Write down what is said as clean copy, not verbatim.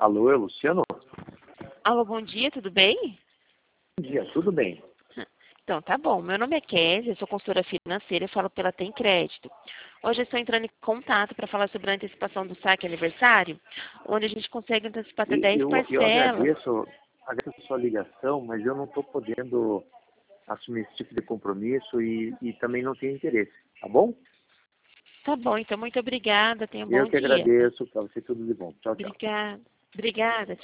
Alô, é Luciano? Alô, bom dia, tudo bem? Bom dia, tudo bem? Então, tá bom. Meu nome é Kézia, eu sou consultora financeira e falo pela Tem Crédito. Hoje eu estou entrando em contato para falar sobre a antecipação do saque aniversário, onde a gente consegue antecipar até E 10 eu parcelas. agradeço a sua ligação, mas eu não estou podendo assumir esse tipo de compromisso e também não tenho interesse, tá bom? Tá bom, então muito obrigada, tenha um Eu bom que dia. agradeço, para você tudo de bom. Tchau, tchau. Obrigada. Obrigada.